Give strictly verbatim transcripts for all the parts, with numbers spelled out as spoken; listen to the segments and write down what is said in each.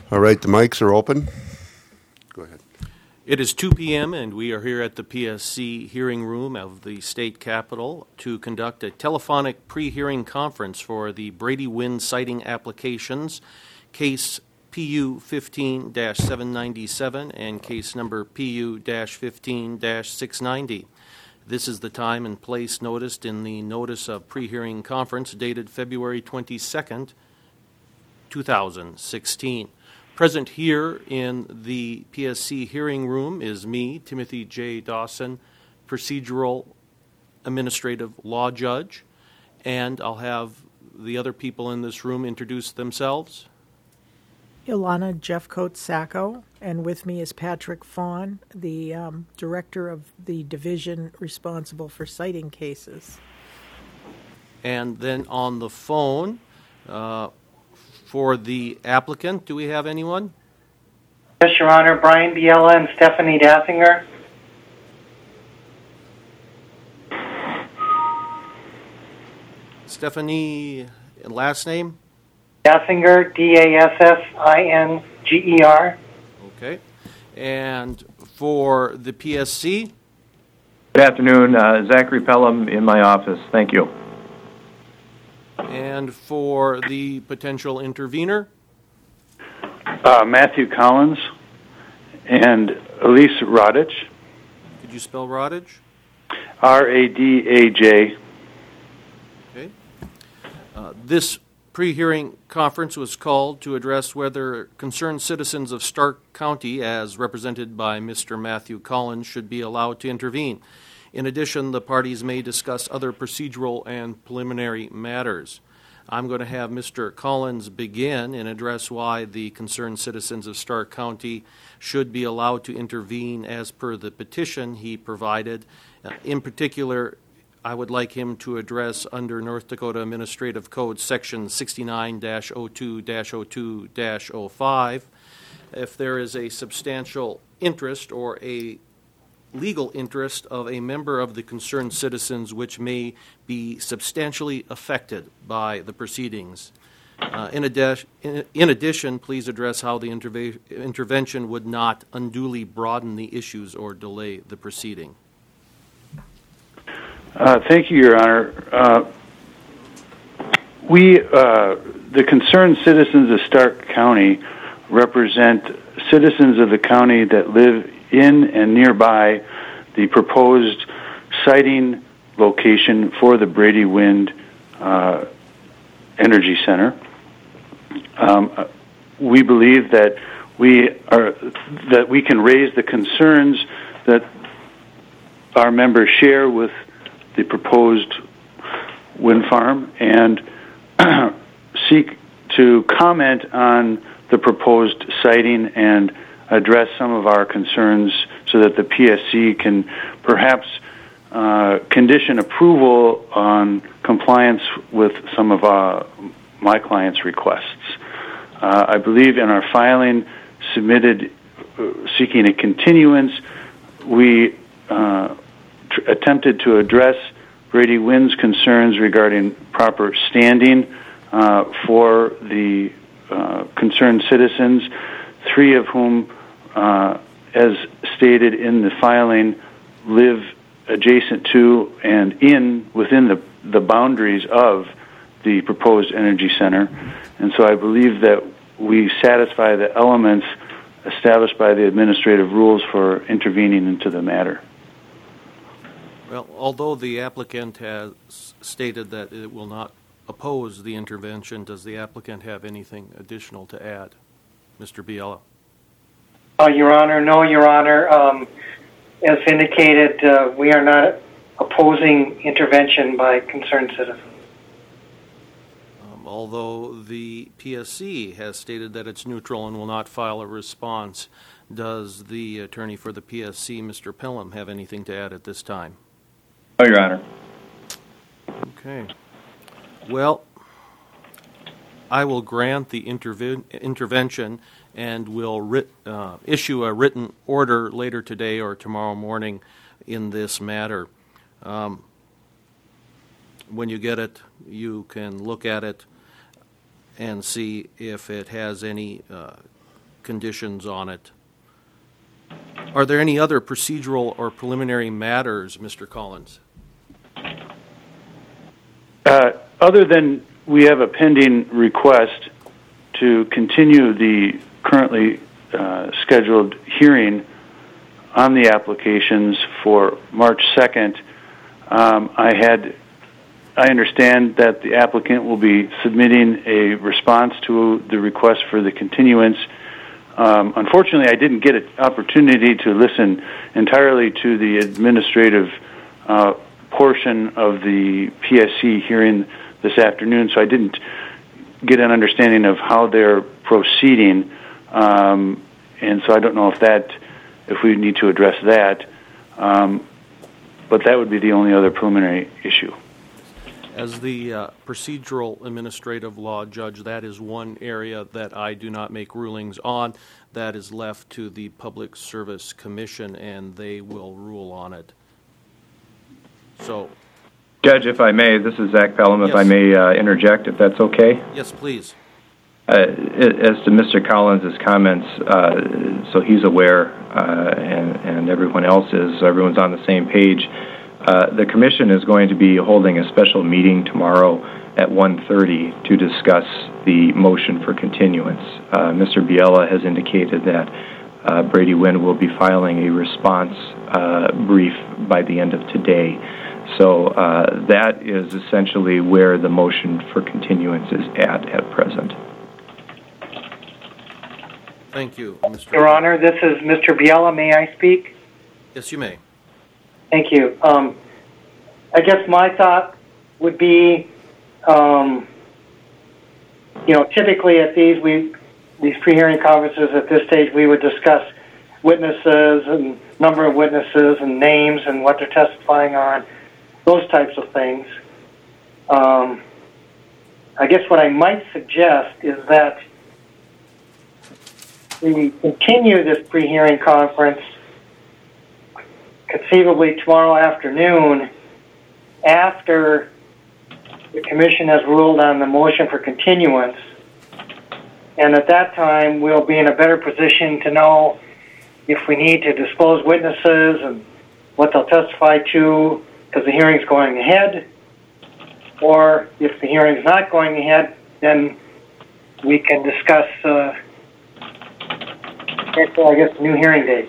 All right, the mics are open. Go ahead. It is two p.m. and we are here at the P S C hearing room of the state capitol to conduct a telephonic pre-hearing conference for the Brady Wind siting applications, case P U fifteen dash seven ninety-seven and case number P U fifteen dash six ninety. This is the time and place noticed in the notice of pre-hearing conference dated February twenty-second, two thousand sixteen. Present here in the P S C hearing room is me, Timothy J. Dawson, procedural administrative law judge, and I'll have the other people in this room introduce themselves. Ilana Jeffcoat-Sacco, and with me is Patrick Fawn, the um, director of the division responsible for citing cases. And then on the phone, uh, for the applicant, do we have anyone? Yes, Your Honor, Brian Biella and Stephanie Dathinger. Stephanie, last name? Dathinger, D A S S I N G E R. Okay. And for the P S C? Good afternoon. Uh, Zachary Pelham in my office. Thank you. And for the potential intervener? Uh, Matthew Collins and Elise Rodich. Could you spell Rodich? R A D A J. Okay. Uh, this pre-hearing conference was called to address whether concerned citizens of Stark County, as represented by Mister Matthew Collins, should be allowed to intervene. In addition, the parties may discuss other procedural and preliminary matters. I'm going to have Mister Collins begin and address why the concerned citizens of Stark County should be allowed to intervene as per the petition he provided. Uh, in particular, I would like him to address under North Dakota Administrative Code Section sixty-nine dash oh two dash oh two dash oh five if there is a substantial interest or a legal interest of a member of the concerned citizens which may be substantially affected by the proceedings. Uh, in, adi- in, in addition, please address how the interve- intervention would not unduly broaden the issues or delay the proceeding. Uh, thank you, Your Honor. Uh, we, uh, the concerned citizens of Stark County, represent citizens of the county that live in and nearby the proposed siting location for the Brady Wind uh, Energy Center. Um, we believe that we are that we can raise the concerns that our members share with the proposed wind farm and seek to comment on the proposed siting and address some of our concerns so that the P S C can perhaps uh, condition approval on compliance with some of uh, my client's requests. Uh, I believe in our filing submitted uh, seeking a continuance, we uh, tr- attempted to address Brady Wind's concerns regarding proper standing uh, for the uh, concerned citizens, three of whom Uh, as stated in the filing, live adjacent to and in within the, the boundaries of the proposed energy center. And so I believe that we satisfy the elements established by the administrative rules for intervening into the matter. Well, although the applicant has stated that it will not oppose the intervention, does the applicant have anything additional to add? Mister Biella. Uh, Your Honor, no, Your Honor. Um, as indicated, uh, we are not opposing intervention by concerned citizens. Um, although the P S C has stated that it's neutral and will not file a response, does the attorney for the P S C, Mister Pelham, have anything to add at this time? No, Your Honor. Okay. Well, I will grant the interve- intervention and will writ- uh, issue a written order later today or tomorrow morning in this matter. Um, when you get it, you can look at it and see if it has any uh, conditions on it. Are there any other procedural or preliminary matters, Mister Collins? Uh, other than we have a pending request to continue the currently uh, scheduled hearing on the applications for March second, um, I had, I understand that the applicant will be submitting a response to the request for the continuance. Um, unfortunately, I didn't get an opportunity to listen entirely to the administrative uh, portion of the P S C hearing this afternoon, so I didn't get an understanding of how they're proceeding, um, and so I don't know if that, if we need to address that, um, but that would be the only other preliminary issue. As the uh, procedural administrative law judge, that is one area that I do not make rulings on. That is left to the Public Service Commission, and they will rule on it. So, Judge, if I may, this is Zach Pelham, if yes. I may uh, interject, if that's okay. Yes, please. Uh, as to Mister Collins' comments, uh, so he's aware, uh, and, and everyone else is, so everyone's on the same page. Uh, the Commission is going to be holding a special meeting tomorrow at one thirty to discuss the motion for continuance. Uh, Mister Biella has indicated that uh, Brady Wynn will be filing a response uh, brief by the end of today. So uh, that is essentially where the motion for continuance is at at present. Thank you, Mister Your Honor, this is Mister Biella. May I speak? Yes, you may. Thank you. Um, I guess my thought would be, um, you know, typically at these we these pre-hearing conferences at this stage we would discuss witnesses and number of witnesses and names and what they're testifying on, those types of things. Um, I guess what I might suggest is that we continue this pre-hearing conference conceivably tomorrow afternoon after the Commission has ruled on the motion for continuance. And at that time, we'll be in a better position to know if we need to disclose witnesses and what they'll testify to because the hearing's going ahead, or if the hearing's not going ahead, then we can discuss, uh, I guess, a new hearing date.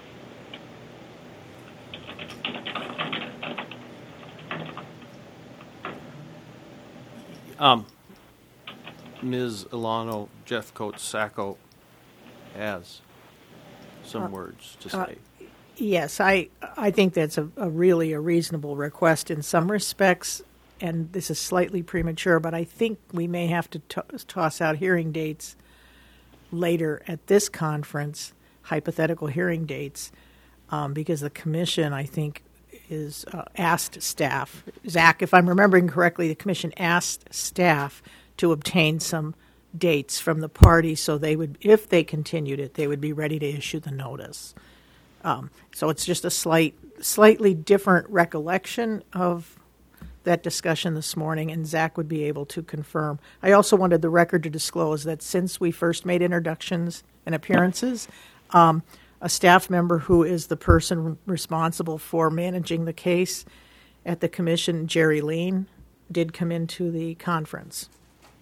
Um, Miz Ilano Jeffcoat-Sacco has some Uh, words to uh, say. Yes, I I think that's a, a really a reasonable request in some respects, and this is slightly premature, but I think we may have to to- toss out hearing dates later at this conference, hypothetical hearing dates, um, because the Commission, I think, is uh, asked staff, Zach, if I'm remembering correctly, the Commission asked staff to obtain some dates from the party so they would, if they continued it, they would be ready to issue the notice. Um, so it's just a slight, slightly different recollection of that discussion this morning, and Zach would be able to confirm. I also wanted the record to disclose that since we first made introductions and appearances, um, a staff member who is the person responsible for managing the case at the Commission, Jerry Lean, did come into the conference.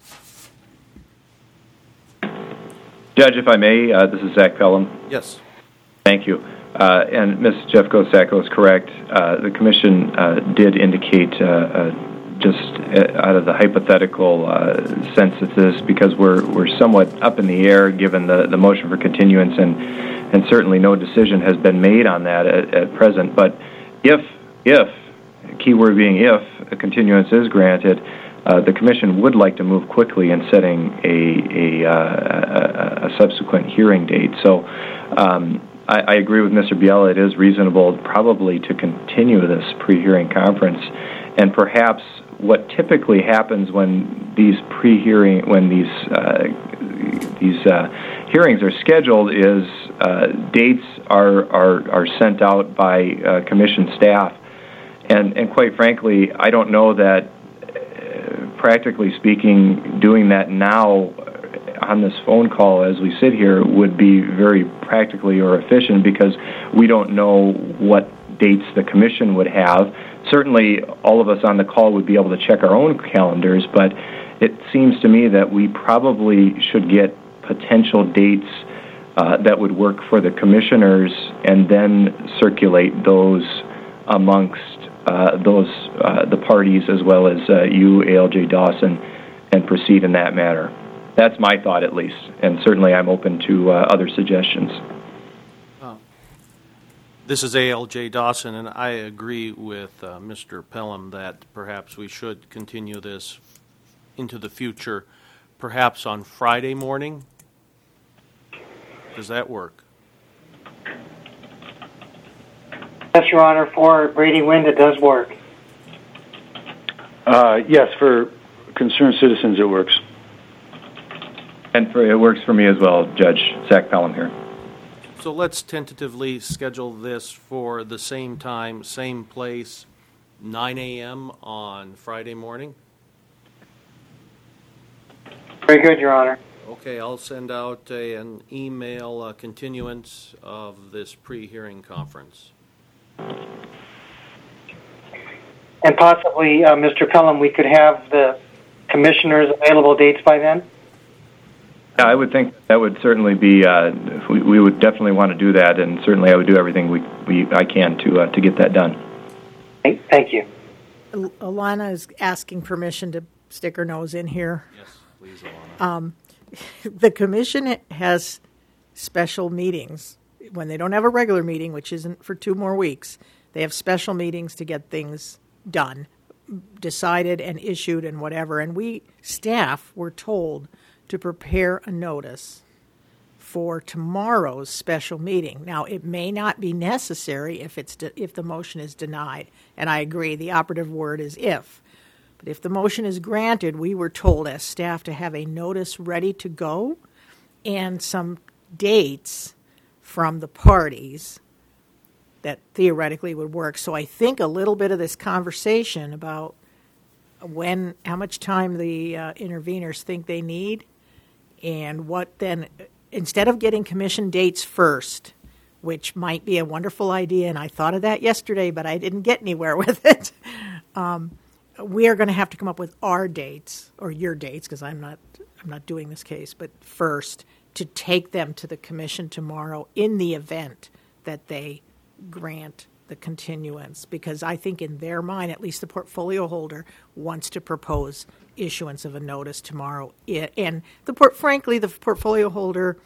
Judge, if I may, uh, this is Zach Pelham. Yes. Thank you. Uh, and Miz Jeffcoat-Sacco is correct. Uh, the Commission uh, did indicate, uh, uh, just out of the hypothetical uh, sense of this, because we're we're somewhat up in the air given the, the motion for continuance, and and certainly no decision has been made on that at, at present. But if if keyword being if a continuance is granted, uh, the Commission would like to move quickly in setting a a, uh, a, a subsequent hearing date. So. Um, I, I agree with Mister Biella. It is reasonable probably to continue this pre-hearing conference, and perhaps what typically happens when these pre-hearing, when these uh, these uh, hearings are scheduled, is uh, dates are, are are sent out by uh, Commission staff, and and quite frankly, I don't know that, uh, practically speaking, doing that now on this phone call as we sit here would be very practically or efficient, because we don't know what dates the commission would have. Certainly, all of us on the call would be able to check our own calendars, but it seems to me that we probably should get potential dates uh, that would work for the commissioners and then circulate those amongst uh, those uh, the parties as well as uh, you, A L J Dawson, and proceed in that manner. That's my thought, at least, and certainly I'm open to uh, other suggestions. This is A L J Dawson, and I agree with uh, Mister Pelham that perhaps we should continue this into the future, perhaps on Friday morning. Does that work? Yes, Your Honor, for Brady Wind, it does work. Uh, yes, for concerned citizens, it works. And for, it works for me as well, Judge Zach Pelham here. So let's tentatively schedule this for the same time, same place, nine a.m. on Friday morning. Very good, Your Honor. Okay, I'll send out a, an email uh, continuance of this pre-hearing conference. And possibly, uh, Mister Pelham, we could have the commissioners' available dates by then? Yeah, I would think that would certainly be, uh, we, we would definitely want to do that, and certainly I would do everything we, we I can to uh, to get that done. Thank you. Alana is asking permission to stick her nose in here. Yes, please, Alana. Um, the commission has special meetings. When they don't have a regular meeting, which isn't for two more weeks, they have special meetings to get things done, decided and issued and whatever. And we, staff, were told to prepare a notice for tomorrow's special meeting. Now, it may not be necessary if it's de- if the motion is denied, and I agree, the operative word is if. But if the motion is granted, we were told as staff to have a notice ready to go and some dates from the parties that theoretically would work. So I think a little bit of this conversation about when, how much time the uh, interveners think they need, and what then, instead of getting commission dates first, which might be a wonderful idea, and I thought of that yesterday, but I didn't get anywhere with it. Um, we are going to have to come up with our dates, or your dates, because I'm not, I'm not doing this case, but first to take them to the commission tomorrow in the event that they grant the continuance, because I think in their mind, at least the portfolio holder wants to propose issuance of a notice tomorrow. And the port, frankly, the portfolio holder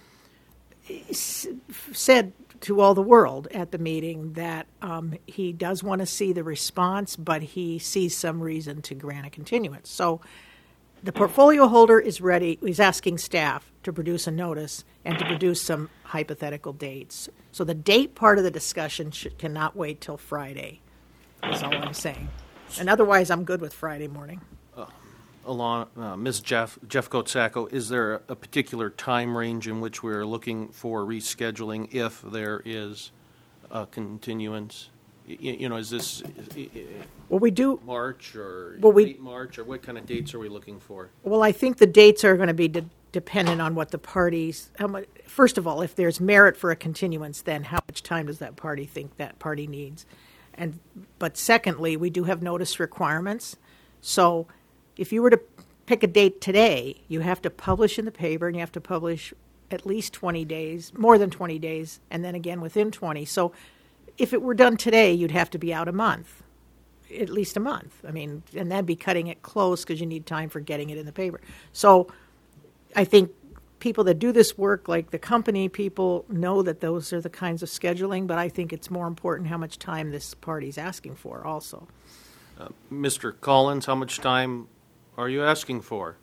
said to all the world at the meeting that um, he does want to see the response, but he sees some reason to grant a continuance. So the portfolio holder is ready. He's asking staff to produce a notice and to produce some hypothetical dates. So the date part of the discussion should, cannot wait till Friday, is all I'm saying. And otherwise, I'm good with Friday morning. Uh, along, uh, Miz Jeff, Jeff Kotsako, is there a, a particular time range in which we're looking for rescheduling if there is a continuance? You, you know, is this well, we do March or well, we, late March, or what kind of dates are we looking for? Well, I think the dates are going to be de- dependent on what the parties. How much? First of all, if there's merit for a continuance, then how much time does that party think that party needs? And but secondly, we do have notice requirements. So, if you were to pick a date today, you have to publish in the paper, and you have to publish at least twenty days, more than twenty days, and then again within twenty. So, if it were done today, you'd have to be out a month, at least a month. I mean, and that'd be cutting it close because you need time for getting it in the paper. So I think people that do this work, like the company people, know that those are the kinds of scheduling, but I think it's more important how much time this party's asking for also. Uh, Mister Collins, how much time are you asking for?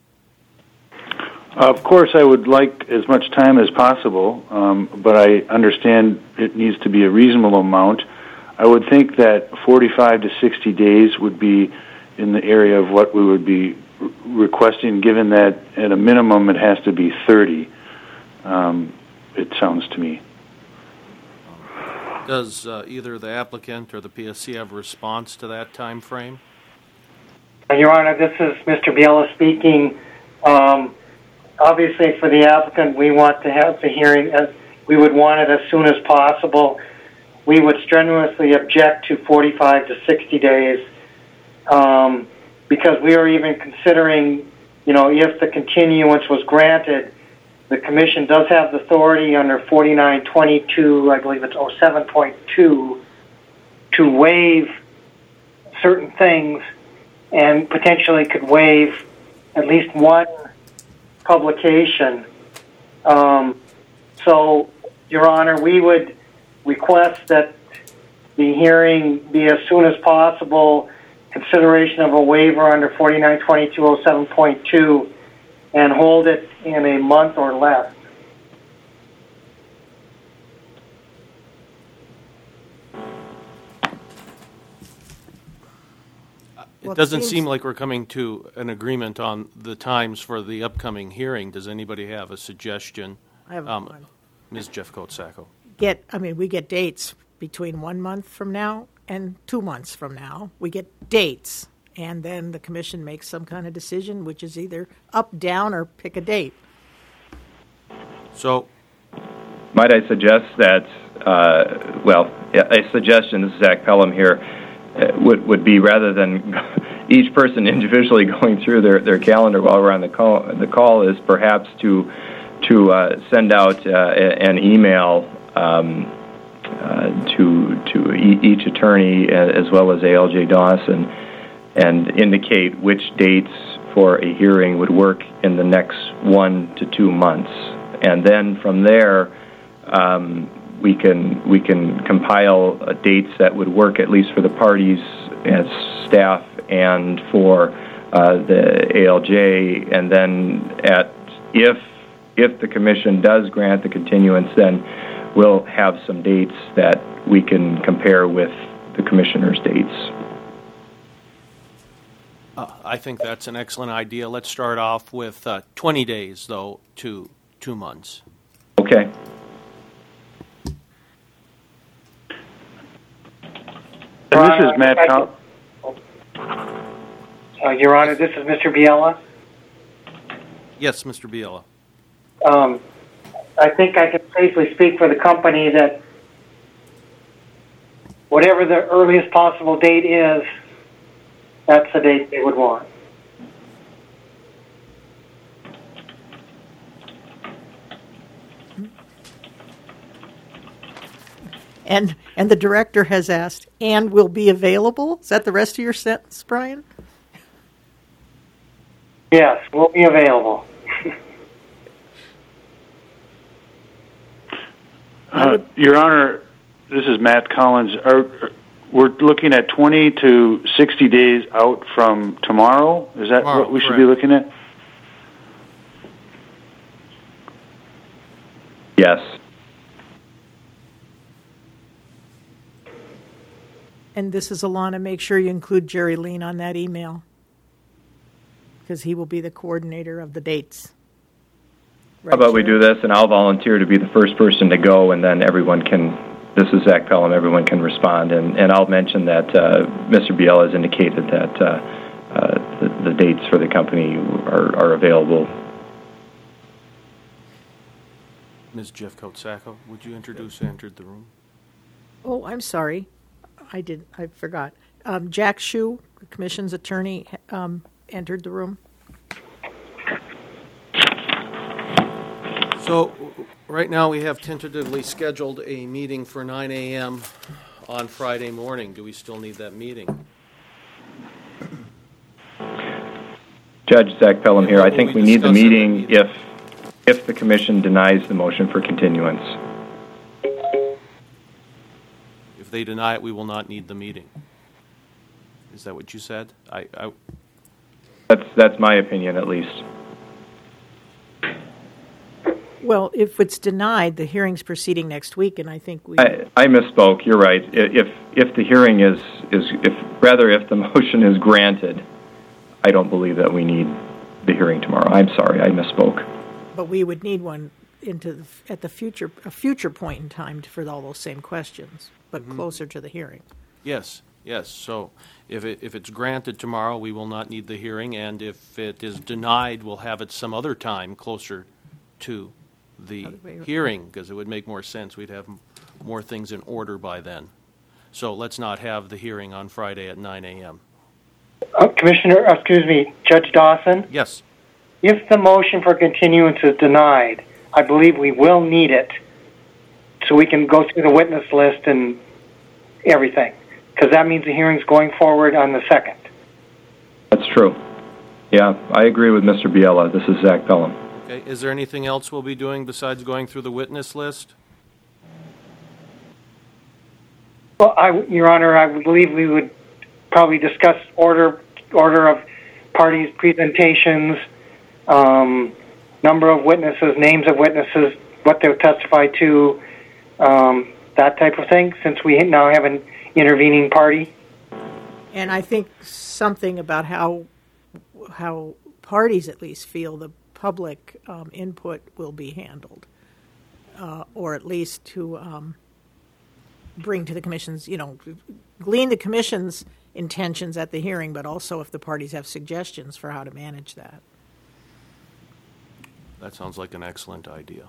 Of course, I would like as much time as possible, um, but I understand it needs to be a reasonable amount. I would think that forty-five to sixty days would be in the area of what we would be re- requesting, given that at a minimum it has to be thirty, um, it sounds to me. Does uh, either the applicant or the P S C have a response to that time frame? Your Honor, this is Mister Biela speaking. Um, obviously for the applicant, we want to have the hearing, as we would want it as soon as possible. We would strenuously object to forty-five to sixty days, um, because we are even considering, you know, if the continuance was granted, the commission does have the authority under forty-nine twenty-two, I believe it's oh seven point two, to waive certain things, and potentially could waive at least one publication. Um, so, Your Honor, we would request that the hearing be as soon as possible, consideration of a waiver under forty-nine twenty-two oh seven point two, and hold it in a month or less. It Well, it doesn't seems- seem like we're coming to an agreement on the times for the upcoming hearing. Does anybody have a suggestion? I have Um, one. Miz Jeffcoat-Sacco. Get, I mean, we get dates between one month from now and two months from now. We get dates, and then the commission makes some kind of decision, which is either up, down, or pick a date. So, Might I suggest that, uh, well, yeah, a suggestion, this is Zach Pelham here, uh, would, would be rather than each person individually going through their, their calendar while we're on the call, the call is perhaps to to uh, send out uh, an email um, uh, to to e- each attorney as well as A L J Dawson and indicate which dates for a hearing would work in the next one to two months. And then from there, um, we can we can compile uh, dates that would work at least for the parties as staff and for uh, the A L J. And then at if if the commission does grant the continuance, then we'll have some dates that we can compare with the commissioner's dates. uh, I think that's an excellent idea. Let's start off with uh, twenty days, though, to two months. Okay. And this is Matt Col- Uh, Your Honor, this is Mister Biella. Yes, Mister Biella. Um, I think I can safely speak for the company that whatever the earliest possible date is, that's the date they would want. And and the director has asked, and will be available? Is that the rest of your sentence, Brian? Yes, we'll be available. Uh, Your Honor, this is Matt Collins. Are, we're looking at twenty to sixty days out from tomorrow. Is that Tomorrow, what we should correct. be looking at? Yes. And this is Alana. Make sure you include Jerry Lean on that email, because he will be the coordinator of the dates. How about we do this, and I'll volunteer to be the first person to go, and then everyone can, this is Zach Pelham, everyone can respond. And, and I'll mention that uh, Mister Biella has indicated that uh, uh, the, the dates for the company are, are available. Miz Jeffcoat-Sacco, would you introduce who entered the room? Oh, I'm sorry. I did. I forgot. Um, Jack Shue, the commission's attorney, um, entered the room. So, right now we have tentatively scheduled a meeting for nine a.m. on Friday morning. Do we still need that meeting? Judge Zach Pelham here. I Will think we we need the discuss it at the meeting meeting? if if the commission denies the motion for continuance. If they deny it, we will not need the meeting. Is that what you said? I, I That's that's my opinion, at least. Well, if it's denied, the hearing's proceeding next week, and I think we. I, I misspoke. You're right. I- If if the hearing is is if rather if the motion is granted, I don't believe that we need the hearing tomorrow. I'm sorry. I misspoke. But we would need one into the, at the future a future point in time for all those same questions, but closer to the hearing. yes, Yes, so if it, if it's granted tomorrow, we will not need the hearing, and if it is denied, we'll have it some other time closer to the Other way around. hearing, because it would make more sense. We'd have m- more things in order by then. So let's not have the hearing on Friday at nine a.m. Uh, Commissioner, uh, excuse me, Judge Dawson, Yes, if the motion for continuance is denied, I believe we will need it so we can go through the witness list and everything, because that means the hearing's going forward on the second. That's true. Yeah, I agree with Mister Biella. This is Zach Pelham. okay. Is there anything else we'll be doing besides going through the witness list? Well, I, Your Honor, I would believe we would probably discuss order order of parties' presentations, um, number of witnesses, names of witnesses, what they'll testify to, um, that type of thing, since we now have an intervening party. And I think something about how how parties at least feel the public um, input will be handled, uh, or at least to um, bring to the commission's, you know, glean the commission's intentions at the hearing, but also if the parties have suggestions for how to manage that. That sounds like an excellent idea.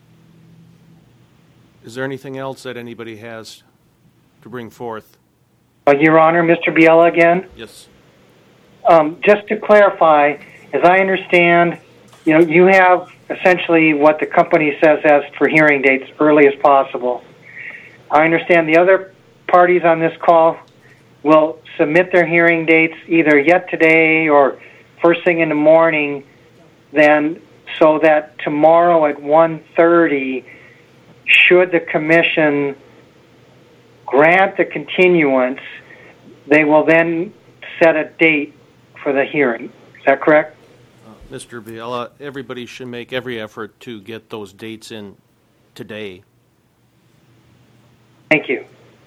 Is there anything else that anybody has to bring forth? Uh, Your Honor, Mister Biella again. Yes. Um, just to clarify, as I understand, you know, you have essentially what the company says as for hearing dates early as possible. I understand the other parties on this call will submit their hearing dates either yet today or first thing in the morning, then so that tomorrow at one thirty, should the commission grant the continuance, they will then set a date for the hearing. Is that correct? Uh, Mister Biella, everybody should make every effort to get those dates in today. Thank you.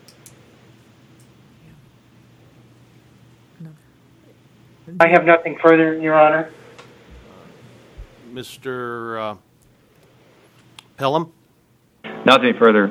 I have nothing further, Your Honor. Mister Uh, Pelham? Nothing further.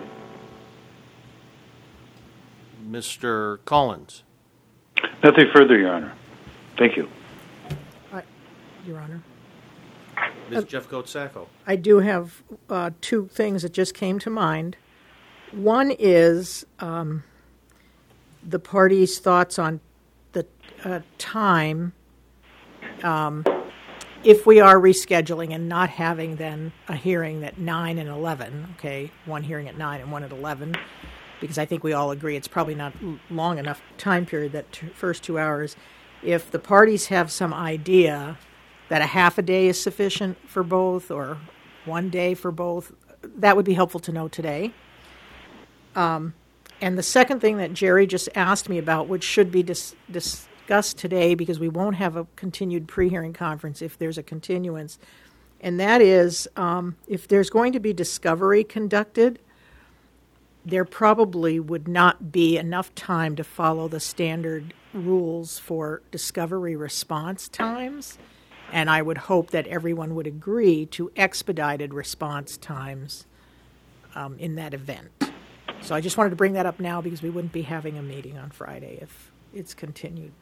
Mister Collins? Nothing further, Your Honor. Thank you. I, Your Honor, Miz Jeffcoat Sacco? I do have uh, two things that just came to mind. One is um, the parties' thoughts on the uh, time, um, if we are rescheduling and not having then a hearing at nine and eleven, okay, one hearing at nine and one at eleven, because I think we all agree it's probably not l- long enough time period, that t- first two hours. If the parties have some idea that a half a day is sufficient for both or one day for both, that would be helpful to know today. Um, and the second thing that Jerry just asked me about, which should be dis- discussed today because we won't have a continued pre-hearing conference if there's a continuance, and that is um, if there's going to be discovery conducted, there probably would not be enough time to follow the standard rules for discovery response times, and I would hope that everyone would agree to expedited response times um, in that event. So I just wanted to bring that up now because we wouldn't be having a meeting on Friday if it's continued.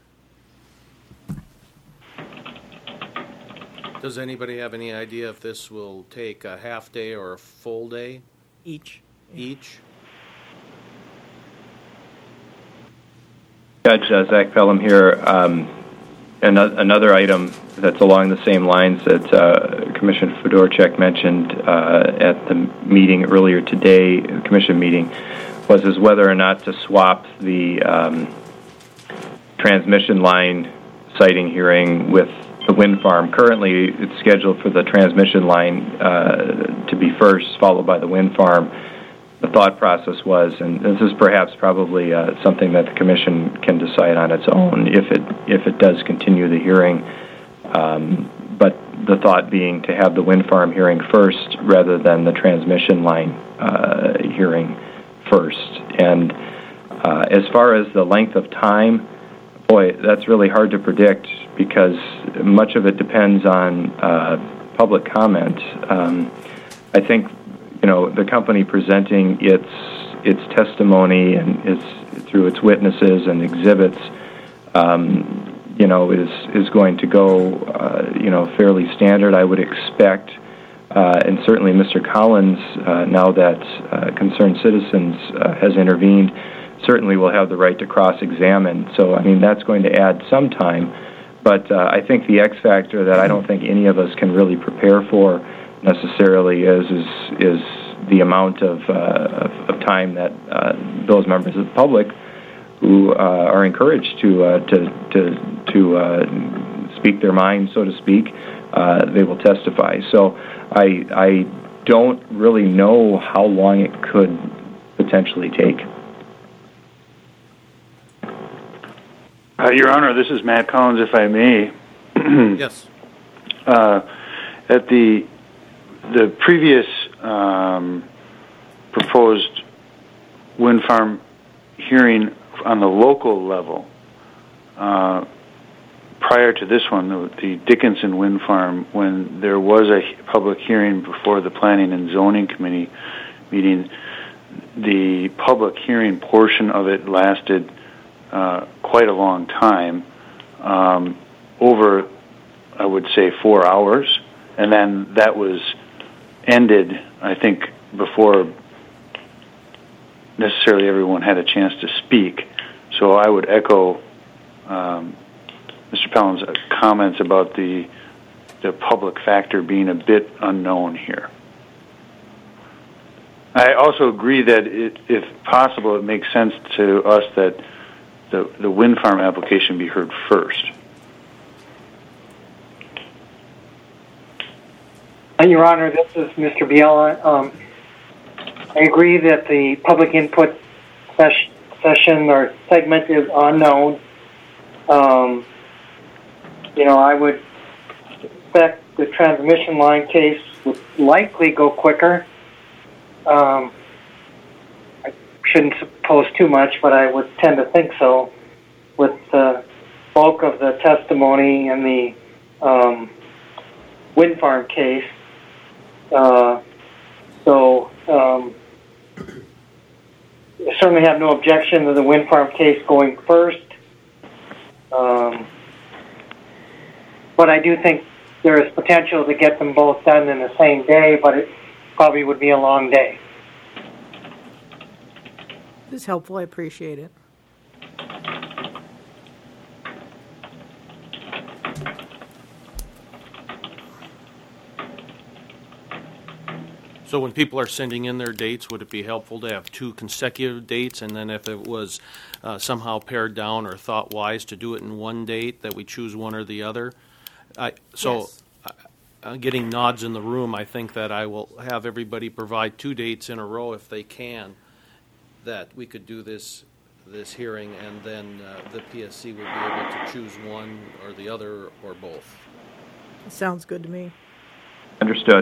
Does anybody have any idea if this will take a half day or a full day Each. each? Judge uh, Zach Pelham here. Um, an- another item that's along the same lines that uh, Commissioner Fedorchak mentioned uh, at the meeting earlier today, the commission meeting, was is whether or not to swap the um, transmission line siting hearing with the wind farm. Currently, it's scheduled for the transmission line uh, to be first, followed by the wind farm. The thought process was, and this is perhaps probably uh, something that the commission can decide on its own if it if it does continue the hearing. Um, but the thought being to have the wind farm hearing first rather than the transmission line uh, hearing first. And uh, as far as the length of time, boy, that's really hard to predict because much of it depends on uh, public comment. Um, I think, you know, the company presenting its its testimony and its through its witnesses and exhibits, um, you know, is is going to go, uh, you know, fairly standard. I would expect, uh, and certainly Mister Collins, uh, now that uh, Concerned Citizens uh, has intervened, certainly will have the right to cross-examine. So, I mean, that's going to add some time. But uh, I think the X factor that I don't think any of us can really prepare for necessarily is is is the amount of uh, of, of time that uh, those members of the public who uh, are encouraged to uh, to to to uh, speak their mind, so to speak, uh, they will testify. So I I don't really know how long it could potentially take. Uh, Your Honor, this is Matt Collins, if I may. Yes. Uh, at the the previous um, proposed wind farm hearing on the local level, uh, prior to this one, the, the Dickinson Wind Farm, when there was a public hearing before the Planning and Zoning Committee meeting, the public hearing portion of it lasted uh, quite a long time, um, over, I would say, four hours, and then that was ended, I think, before necessarily everyone had a chance to speak. So I would echo um, Mister Pelham's comments about the the public factor being a bit unknown here. I also agree that it, if possible, it makes sense to us that the, the wind farm application be heard first. Your Honor, this is Mister Biella. Um, I agree that the public input ses- session or segment is unknown. Um, you know, I would expect the transmission line case would likely go quicker. Um, I shouldn't suppose too much, but I would tend to think so, with the bulk of the testimony in the um, wind farm case. Uh, so um, I certainly have no objection to the wind farm case going first. Um, but I do think there is potential to get them both done in the same day, but it probably would be a long day. This is helpful. I appreciate it. So when people are sending in their dates, would it be helpful to have two consecutive dates, and then if it was uh, somehow pared down or thought wise to do it in one date, that we choose one or the other? I, so Yes. uh, getting nods in the room, I think that I will have everybody provide two dates in a row if they can, that we could do this this hearing, and then uh, the P S C would be able to choose one or the other or both. Sounds good to me. Understood.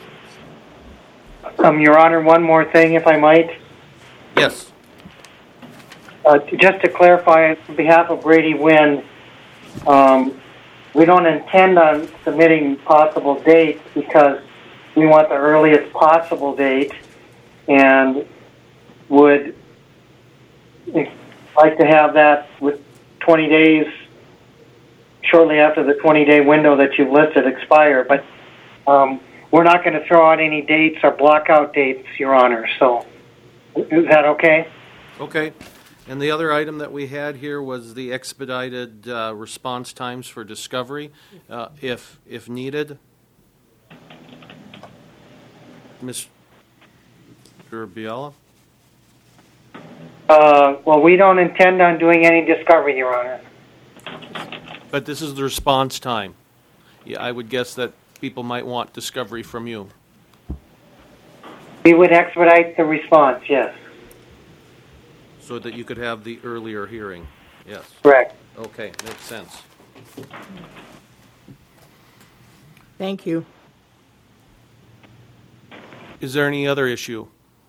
Um, Your Honor, one more thing, if I might. Yes. Uh, just to clarify, on behalf of Brady Wynn, um, we don't intend on submitting possible dates because we want the earliest possible date, and would like to have that with twenty days, shortly after the twenty-day window that you've listed expire. But um, we're not going to throw out any dates or block out dates, Your Honor. So is that okay? Okay. And the other item that we had here was the expedited uh, response times for discovery, uh, if if needed. Mister Biella? Uh, well, we don't intend on doing any discovery, Your Honor. But this is the response time. Yeah, I would guess that people might want discovery from you. We would expedite the response, yes. So that you could have the earlier hearing. Yes. Correct. Okay, makes sense. Thank you. Is there any other issue?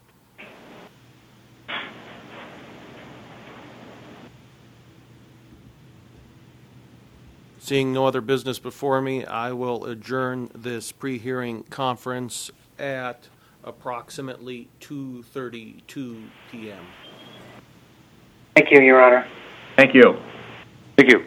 Seeing no other business before me, I will adjourn this pre-hearing conference at approximately two thirty-two p.m. Thank you, Your Honor. Thank you. Thank you.